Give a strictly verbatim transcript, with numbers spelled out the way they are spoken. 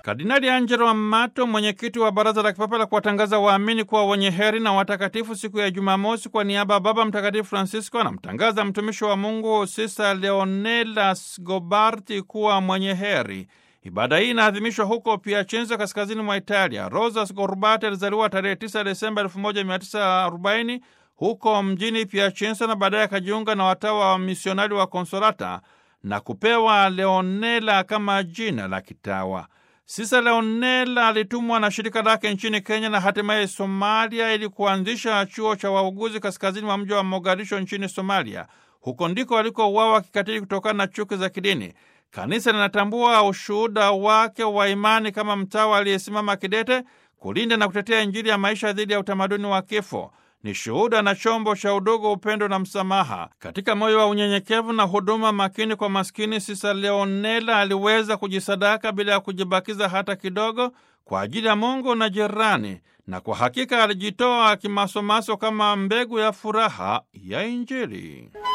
Kardinali Angelo Amato, mwenyekiti wa Baraza la Kipapa la kuwatangaza waamini kuwa wenye heri na watakatifu, siku ya Jumamosi, kwa niaba ya Baba Mtakatifu Francisco, anamtangaza mtumishi wa Mungu Sista Leonela Sgobarti kuwa mwenye heri. Ibada hii inaadhimishwa huko Piacenza, kaskazini mwa Italia. Rosa Sgorbati alizaliwa tarehe tisa Desemba elfu moja mia tisa arobaini huko mjini Piacenza na baadaye akajiunga na watawa wa misionari wa Konsolata na kupewa Leonela kama jina la kitawa. Sisa Leonela alitumwa na shirika lake nchini Kenya na hatimaye Somalia ili kuanzisha chuo cha wauguzi kaskazini mwa mji wa Mogadisho nchini Somalia. Huko ndiko alikouawa kikatili kutokana na chuki za kidini. Kanisa linatambua ushuhuda wake wa imani kama mtawa aliyesimama kidete kulinda na kutetea Injili ya maisha dhidi ya utamaduni wa kifo. Ni shuhuda na chombo cha udugu, upendo na msamaha. Katika moyo wa unyenyekevu na huduma makini kwa maskini, Sisa Leonela aliweza kujisadaka bila ya kujibakiza hata kidogo kwa ajili ya Mungu na jirani, na kwa hakika alijitoa kimasomaso kama mbegu ya furaha ya Injili.